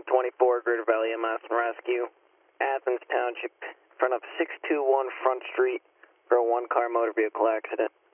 24, Greater Valley EMS and Rescue, Athens Township, in front of 621 Front Street for a one-car motor vehicle accident.